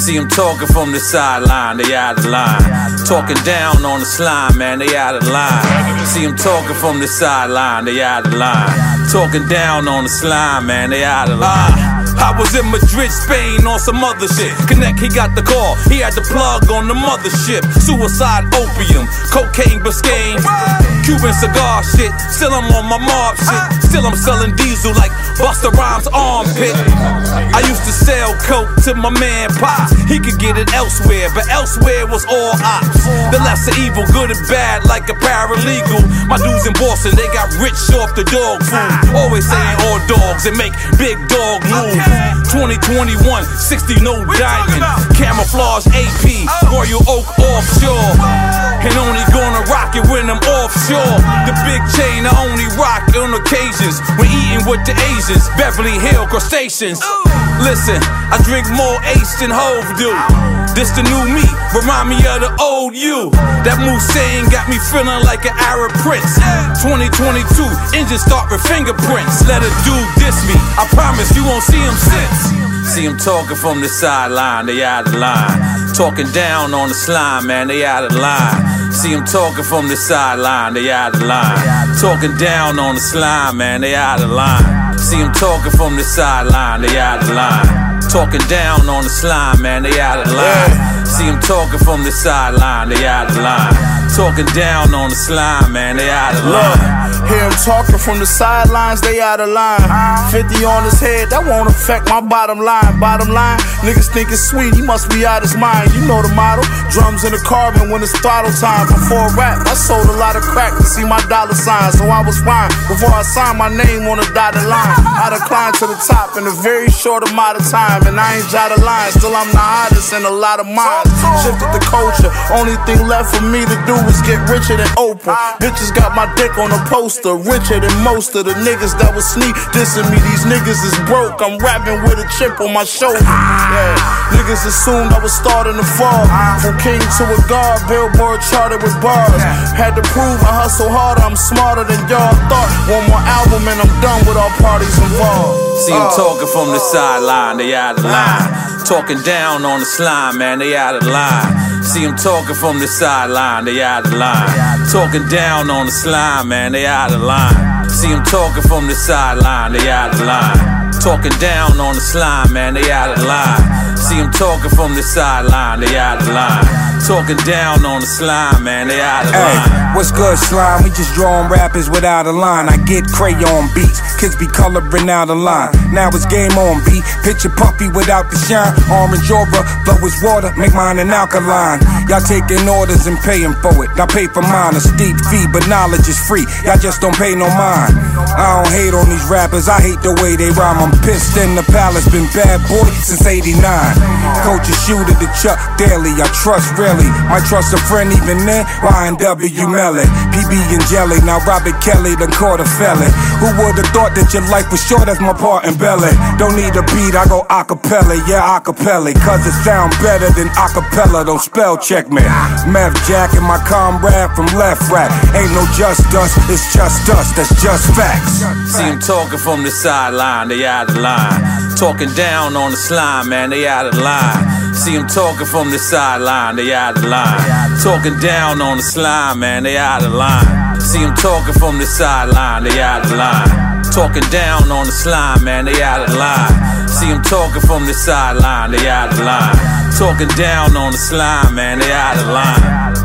See them talking from the sideline, they out of line. Talking down on the slime, man, they out of line. See them talking from the sideline, they out of line. Talking down on the slime, man, they out of line. I was in Madrid, Spain on some other shit. Connect, he got the call, he had the plug on the mothership. Suicide, opium, cocaine, Biscayne, Cuban cigar shit. Still I'm on my mob shit. Still I'm selling diesel like Busta Rhymes' armpit. I used to sell coke to my man Pop. He could get it elsewhere, but elsewhere was all ops. The lesser evil, good and bad like a paralegal. My dudes in Boston, they got rich off the dog food. Always saying all dogs and make big dog moves. 2021, 60 no diamond. Camouflage AP, Royal Oak offshore. And only gonna rock it when I'm offshore. The big chain I only rock on occasions when eating with the Asians. Beverly Hill crustaceans. Listen, I drink more Ace than Hove do. This the new me, remind me of the old you. That Moussain got me feeling like an Arab prince. 2022, engine start with fingerprints. Let a dude diss me, I promise you won't see him since. See him talking from the sideline, they out of line. Talking down on the slime, man, they out of line. See him talking from the sideline, they out of line. Talking down on the slime, man, they out of line. See him talking from the sideline, they out of line. Talking down on the slime, man, they out of line. See him talking from the sideline, they out of line. Talking down on the slime, man, they out of line. Hear him talking from the sidelines, they out of line. 50 on his head, that won't affect my bottom line. Bottom line, niggas think it's sweet, he must be out his mind. You know the model, drums in the carbon when it's throttle time. Before rap, I sold a lot of crack to see my dollar sign, so I was fine. Before I signed my name on a dotted line, I declined to the top in a very short amount of time. And I ain't jotted lines, still I'm the hottest in a lot of minds. Shifted the culture, only thing left for me to do is get richer than Oprah. Bitches got my dick on a poster, richer than most of the niggas that was sneak dissing me. These niggas is broke, I'm rapping with a chip on my shoulder. Yeah, niggas assumed I was starting to fall. From king to a god, Billboard charted with bars. Had to prove I hustle harder, I'm smarter than y'all thought. One more album and I'm done with all parties involved. See him talking from the sideline, they out of line. Talking down on the slime, man, they out of line. See him talking from the sideline, they out of line. Talking down on the slime, man, they out of line. See him talking from the sideline, they out of line. Talking down on the slime, man, they out of line. See him talking from the sideline, they out of line. Talking down on the slime, man, they out of line. Hey, what's good, slime? We just drawing rappers without a line. I get crayon beats, kids be coloring out a line. Now it's game on, B. Picture puppy without the shine. Orange aura, flow is water, make mine an alkaline. Y'all taking orders and paying for it. I pay for mine, a steep fee, but knowledge is free. Y'all just don't pay no mind. I don't hate on these rappers, I hate the way they rhyme. I'm pissed in the palace, been bad boy since '89. Coach a shooter to Chuck Daly, I trust really. Might trust a friend even then, YNW Melly. PB and Jelly, now Robert Kelly done caught a felon. Who would've thought that your life was short as my part in Belly? Don't need a beat, I go acapella, yeah acapella. Cause it sound better than acapella, don't spell check me. Mev Jack and my comrade from Left Rack. Ain't no just us, it's just us, that's just facts. See him talking from the sideline, they out of line. Talking down on the slime, man, they out of line. See him talking from the sideline, they out of line. Talking down on the slime, man, they out of line. See him talking from the sideline, they out of line. Talking down on the slime, man, they out of line. See him talking from the sideline, they out of line. Talking down on the slime, man, they out of line.